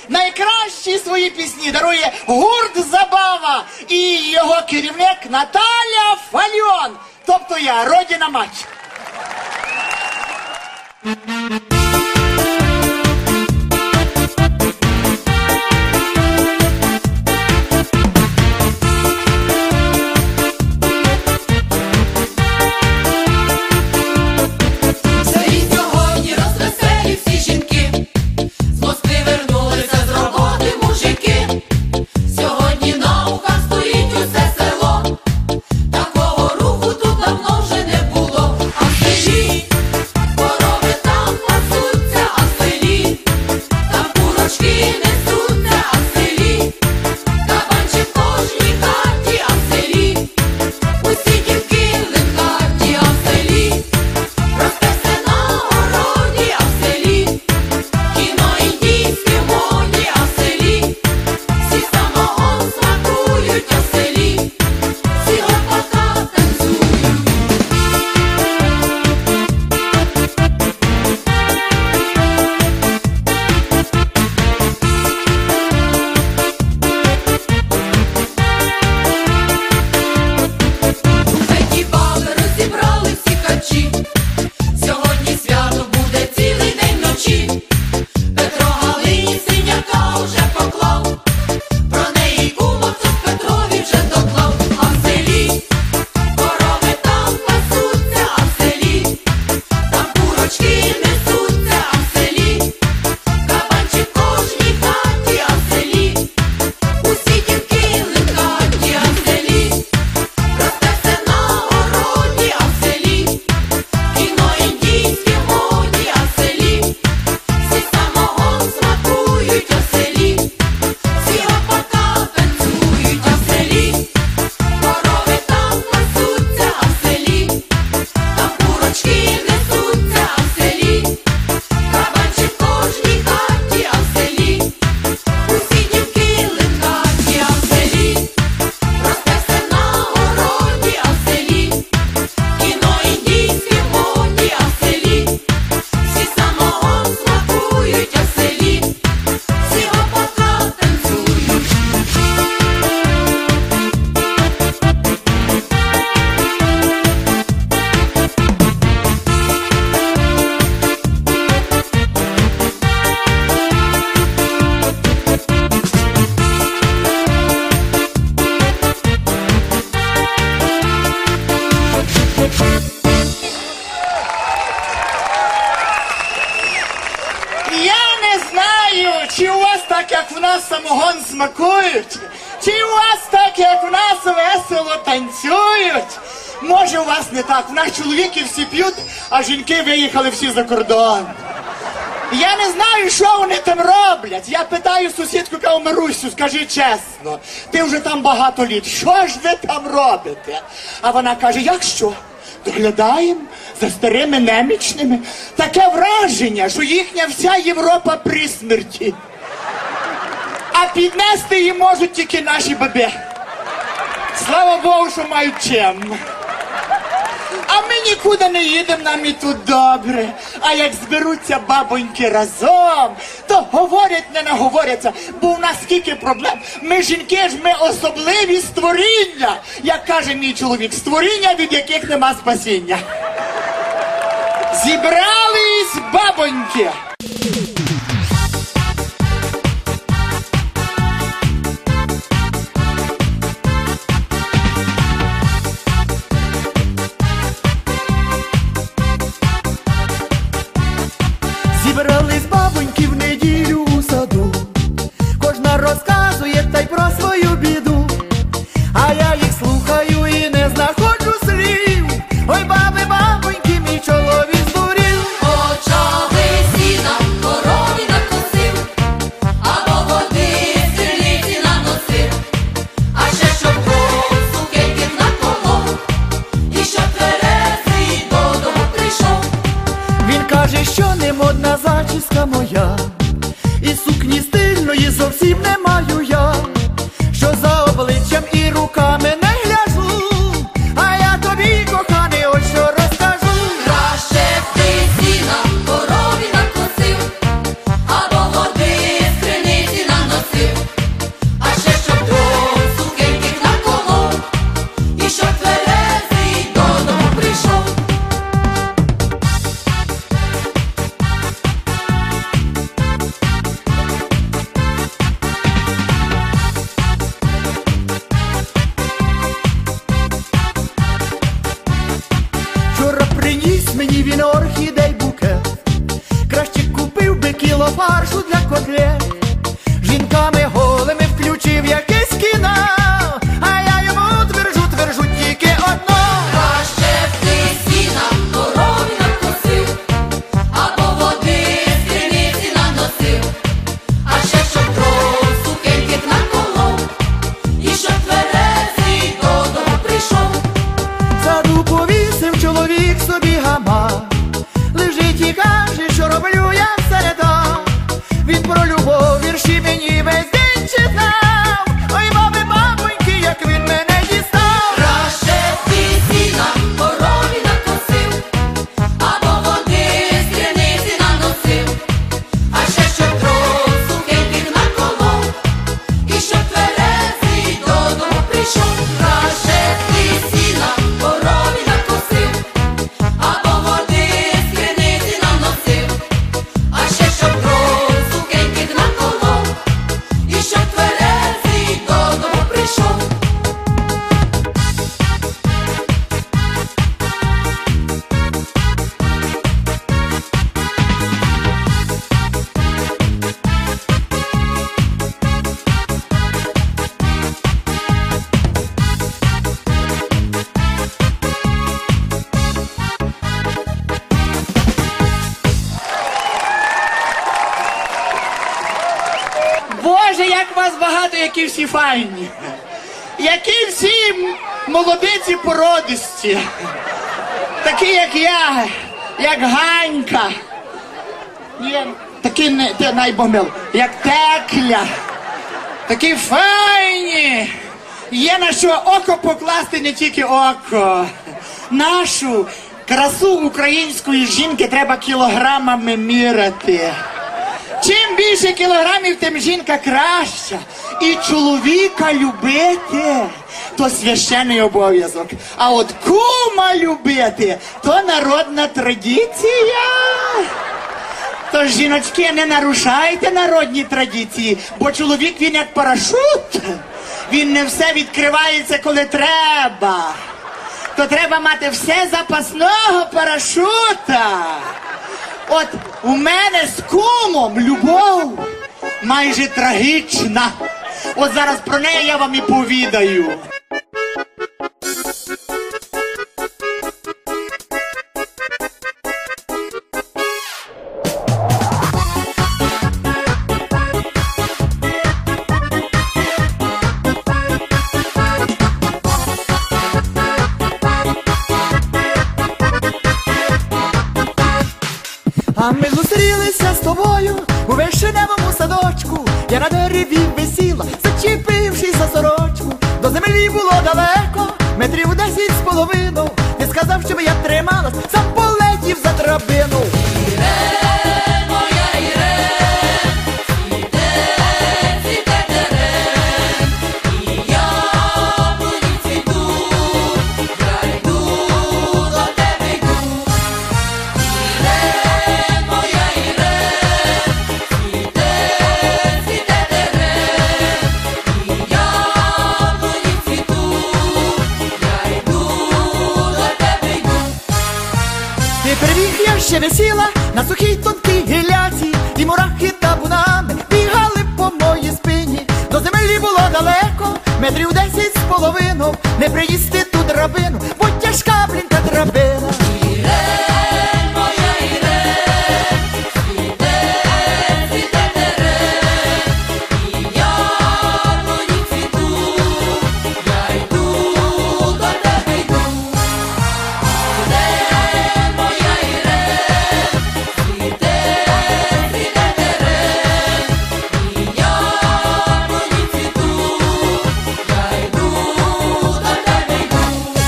найкращі свої пісні дарує гурт «Забава» і його керівник Наталя Фальон. Тобто я, Родина Мать. як в нас самогон смакують, чи у вас так, як в нас весело танцюють. Може, у вас не так. У нас чоловіки всі п'ють, а жінки виїхали всі за кордон. Я не знаю, що вони там роблять. Я питаю сусідку, кажу: Марусю, скажи чесно, ти вже там багато літ, що ж ви там робите? А вона каже: як що? Доглядаємо за старими немічними. Таке враження, що їхня вся Європа при смерті. А піднести їм можуть тільки наші баби. Слава Богу, що мають чим. А ми нікуди не їдемо, нам і тут добре. А як зберуться бабоньки разом, то говорять, не наговоряться. Бо у нас скільки проблем. Ми жінки ж, ми особливі створіння. Як каже мій чоловік, створіння, від яких нема спасіння. Зібрались бабоньки. Зібрались бабоньки в неділю у саду, кожна розказує та й про свою біду. А я їх слухаю і не знаходжу слів. Ой, баби, бабоньки, мій чоловік здурів. Почали сіна корові накосив, або води з криниці наносив. А ще щоб сукеньків наколов, і щоб тверезий додому прийшов. Він каже, що не модна зачіска моя, і сукні стильної зовсім не маю я, що за обличчям і руками не гляжу. А я тобі, коханий, ось що розкажу. Краще б ти сіна корові накосив, або води з криниці жінками голими включив якийсь кіно, а я йому твержу тільки одно. Краще б ти сіна корові накосив, або води з криниці наносив, а ще щоб дров сухеньких наколов, і щоб тверезий додому прийшов. В саду повісив чоловік собі гамак, лежить і каже, що роблю я все там. Він про любов вірші мені весь день читав. Ой, баби, бабоньки, як він мене дістав. Краще б ти сіна корові накосив, або води з криниці наносив, а ще щоб дров сухеньких наколов, і щоб тверезий додому прийшов. Краще б ти сіна корові накосив, або води з криниці наносив, а ще щоб дров сухеньких наколов, і щоб тверезий додому прийшов. Боже, як вас багато, які всі файні. Які всі молодиці породисті. Такі, як я, як Ганька. Ні, такі не, ти найбомбив, як Текля. Такі файні. Є на що око покласти, не тільки око. Нашу красу української жінки треба кілограмами міряти. Чим більше кілограмів, тим жінка краща. І чоловіка любити – то священний обов'язок. А от кума любити – то народна традиція. Тож, жіночки, не нарушайте народні традиції, бо чоловік він як парашут. Він не все відкривається, коли треба. То треба мати все запасного парашута. От у мене з кумом любов майже трагічна. От зараз про неї я вам і повідаю. А ми зустрілися з тобою у вишневому садочку. Я на дереві висіла, зачепившись за сорочку. До землі було далеко, метрів 10 з половину. Ти сказав, щоб я трималась, сам полетів за драбину. Ірен, моя Ірен, цвіте терен, і яблуні цвітуть, я йду до тебе йду. Ірен, моя Ірен, цвіте терен, і яблуні цвітуть, я йду до тебе йду. Ти прибіг, я ще висіла на сухій тонкій гілляці, і мурахи табунами бігали по моїй спині. До землі було далеко, метрів 10 з половину. Не приїсти ту драбину, бо тяжка, блін, та драбина. Ірен, моя Ірен, цвіте терен, і яблуні цвітуть, я йду до тебе йду. Ірен, моя Ірен, цвіте терен, і яблуні цвітуть, я йду до тебе йду.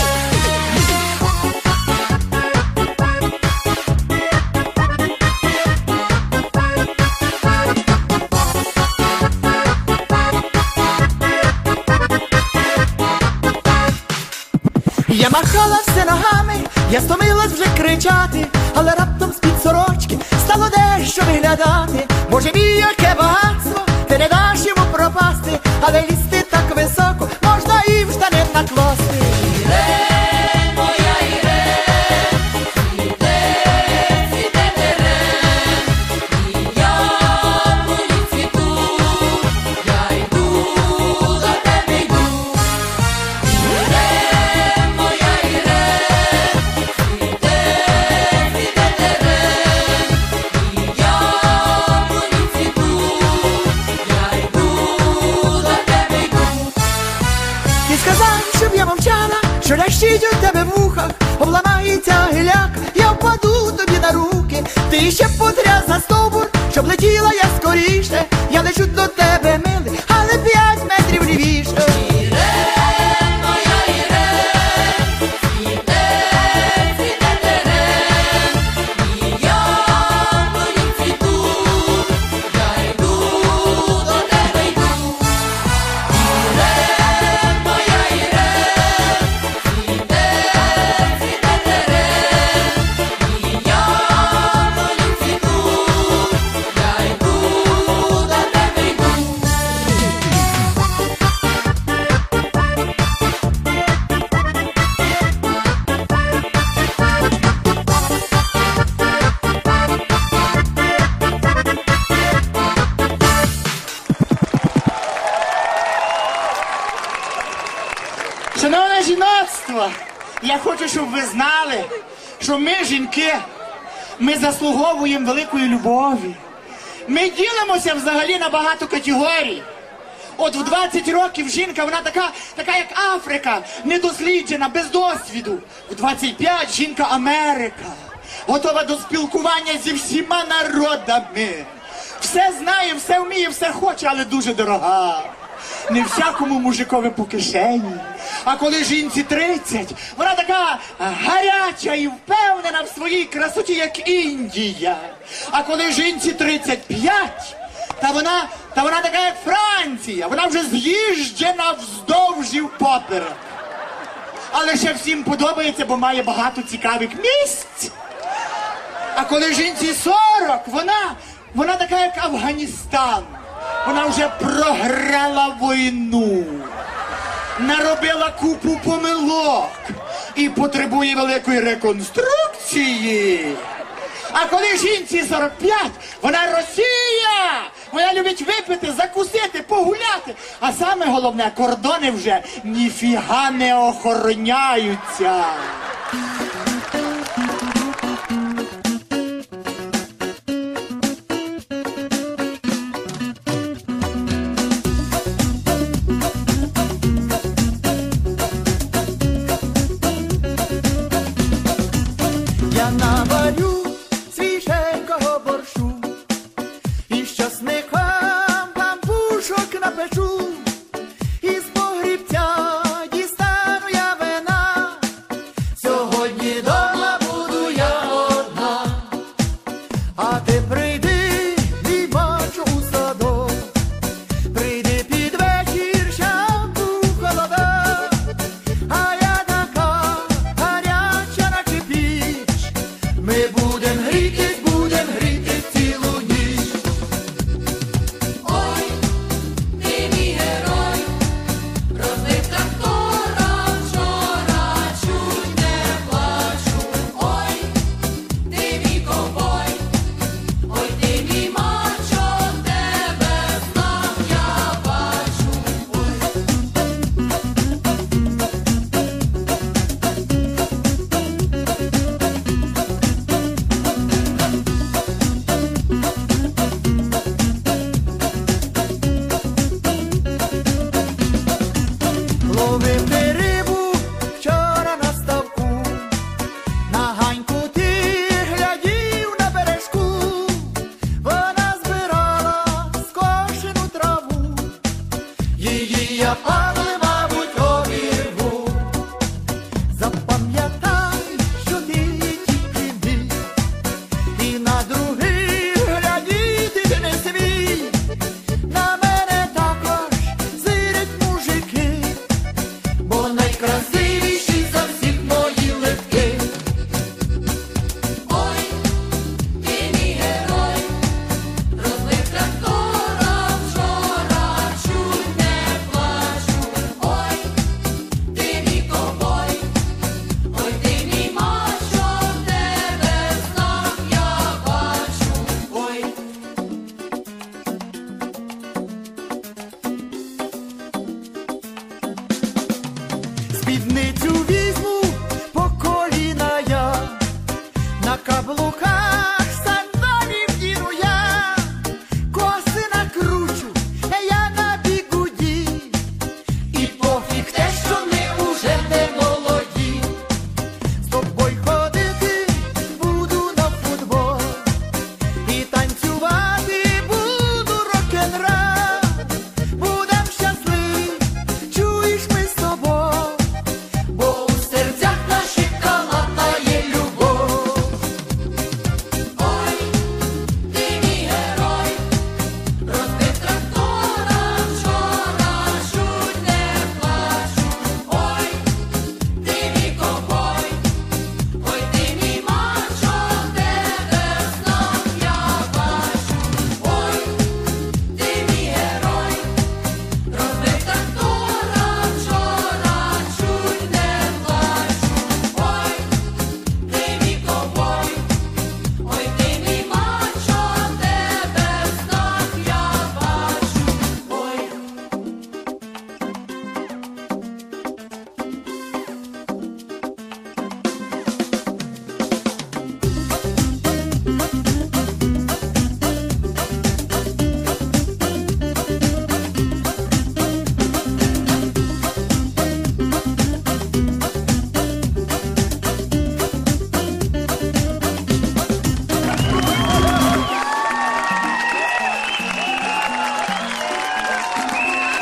Я махала все ногами, я стомилась вже кричати, але раптом з-під сорочки стало дещо виглядати. Боже мій, яке багатство, ти не даш йому пропасти, але лізти так високо можна і в штани накласти. Ірен, моя Ірен, цвіте терен, і яблуні цвітуть, кричала, що лящить у тебе в ухах, обламається гиляк, я впаду тобі на руки, ти ще потряс за стовбур, щоб летіла я скоріше, я лечу до тебе, милий, але 5 метрів лівіше. Шановне жіноцтво, я хочу, щоб ви знали, що ми, жінки, ми заслуговуємо великої любові. Ми ділимося взагалі на багато категорій. От в 20 років жінка, вона така як Африка, недосліджена, без досвіду. В 25 жінка Америка, готова до спілкування зі всіма народами. Все знає, все вміє, все хоче, але дуже дорога. Не всякому мужикові по кишені. А коли жінці 30, вона така гаряча і впевнена в своїй красоті, як Індія. А коли жінці 35, та вона така, як Франція. Вона вже з'їжджена вздовж і впоперек. Але ще всім подобається, бо має багато цікавих місць. А коли жінці 40, вона така, як Афганістан. Вона вже програла війну, наробила купу помилок і потребує великої реконструкції. А коли жінці 45, вона Росія! Вона любить випити, закусити, погуляти. А саме головне, кордони вже ніфіга не охороняються. Я наварю свіженького борщу і з часником пампушок напечу, і з погрібця дістану я вина. Сьогодні дома буду я одна, а ти прийди, мій мачо, у садок, прийди під вечір, щамку холода, а я така гаряча, наче піч. Ми будем грітись цілу ніч. Ой, ти мій герой, розбив трактора вчора, чуть не плачу. Ой, ти мій ковбой, ой, ти мій мачо, тебе знав я бачу. Ловив ти рибу вчора на ставку, на ганьку ти глядів на бережку, вона збирала скошену траву, її я пали, мабуть, обірву. Запам'ятай, що ти є тільки мій, і на других глядіти ти не смій. На мене також зирять мужики, бо найкрасивіші за всіх мої липки. Ой, ти мій герой, розбив трактора вчора, чуть не плачу. Ой, ти мій ковбой, ой, ти мій мачо, тебе знав я бачу. Ой. Спідницю візьму по коліна я, на каблуках сандалів діну я, коси накручу я на бігуді, і пофіг те, що ми уже не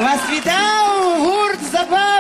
Вас вітаю!